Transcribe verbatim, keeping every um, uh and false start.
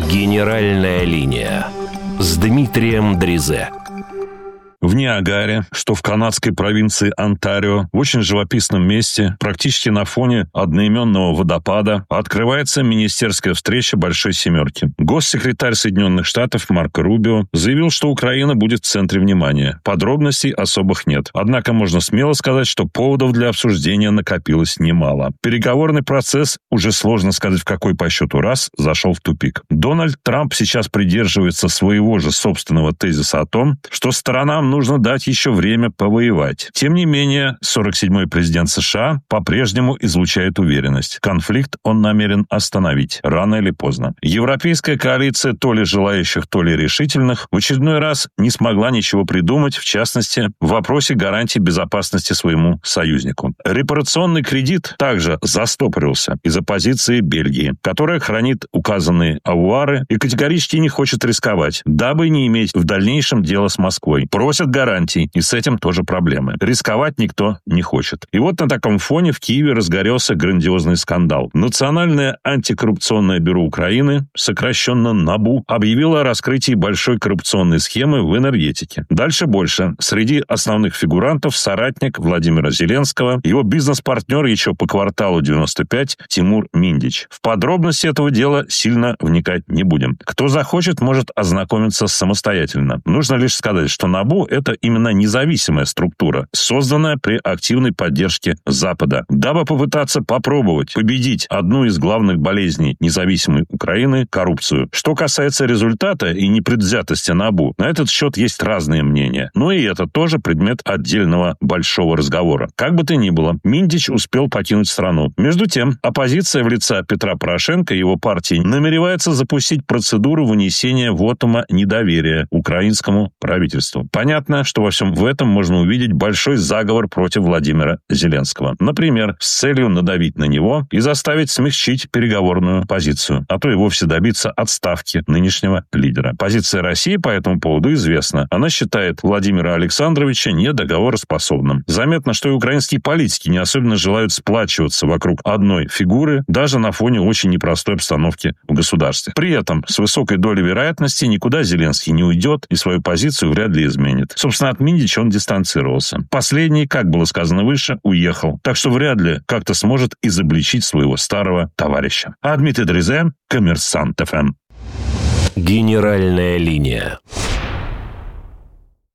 Генеральная линия с Дмитрием Дризе. В Ниагаре, что в канадской провинции Онтарио, в очень живописном месте, практически на фоне одноименного водопада, открывается министерская встреча Большой Семерки. Госсекретарь Соединенных Штатов Марко Рубио заявил, что Украина будет в центре внимания. Подробностей особых нет. Однако можно смело сказать, что поводов для обсуждения накопилось немало. Переговорный процесс, уже сложно сказать в какой по счету раз, зашел в тупик. Дональд Трамп сейчас придерживается своего же собственного тезиса о том, что сторонам нужно дать еще время повоевать. Тем не менее, сорок седьмой президент США по-прежнему излучает уверенность. Конфликт он намерен остановить, рано или поздно. Европейская коалиция, то ли желающих, то ли решительных, в очередной раз не смогла ничего придумать, в частности, в вопросе гарантии безопасности своему союзнику. Репарационный кредит также застопорился из-за позиции Бельгии, которая хранит указанные авуары и категорически не хочет рисковать, дабы не иметь в дальнейшем дела с Москвой. Просят гарантий, и с этим тоже проблемы. Рисковать никто не хочет. И вот на таком фоне в Киеве разгорелся грандиозный скандал. Национальное антикоррупционное бюро Украины, сокращенно НАБУ, объявило о раскрытии большой коррупционной схемы в энергетике. Дальше больше. Среди основных фигурантов соратник Владимира Зеленского, его бизнес-партнер еще по кварталу девяносто пять Тимур Миндич. В подробности этого дела сильно вникать не будем. Кто захочет, может ознакомиться самостоятельно. Нужно лишь сказать, что НАБУ — это именно независимая структура, созданная при активной поддержке Запада, дабы попытаться попробовать победить одну из главных болезней независимой Украины – коррупцию. Что касается результата и непредвзятости НАБУ, на этот счет есть разные мнения. Но и это тоже предмет отдельного большого разговора. Как бы то ни было, Миндич успел покинуть страну. Между тем, оппозиция в лице Петра Порошенко и его партии намеревается запустить процедуру вынесения вотума недоверия украинскому правительству. Понятно, что во всем в этом можно увидеть большой заговор против Владимира Зеленского. Например, с целью надавить на него и заставить смягчить переговорную позицию, а то и вовсе добиться отставки нынешнего лидера. Позиция России по этому поводу известна. Она считает Владимира Александровича недоговороспособным. Заметно, что и украинские политики не особенно желают сплачиваться вокруг одной фигуры, даже на фоне очень непростой обстановки в государстве. При этом с высокой долей вероятности никуда Зеленский не уйдет и свою позицию вряд ли изменит. Собственно, от Миндича он дистанцировался. Последний, как было сказано выше, уехал. Так что вряд ли как-то сможет изобличить своего старого товарища. А Дмитрий Дризе, Коммерсант ФМ. Генеральная линия.